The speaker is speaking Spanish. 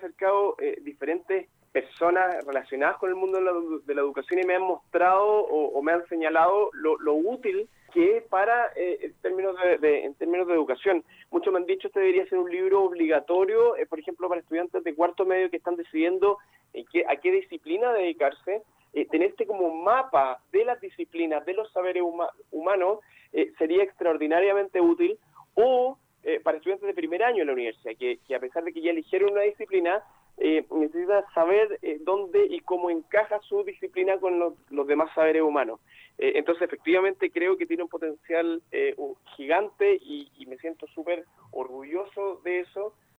acercado diferentes personas relacionadas con el mundo de la educación y me han mostrado o me han señalado lo útil que es para en términos de educación. Muchos me han dicho que este debería ser un libro obligatorio, por ejemplo, para estudiantes de cuarto medio que están decidiendo a qué disciplina dedicarse. Tener como mapa de las disciplinas, de los saberes humanos, sería extraordinariamente útil, o para estudiantes de primer año en la universidad, que a pesar de que ya eligieron una disciplina, necesita saber dónde y cómo encaja su disciplina con los demás saberes humanos. Entonces, efectivamente, creo que tiene un potencial gigante y me siento súper orgulloso de eso,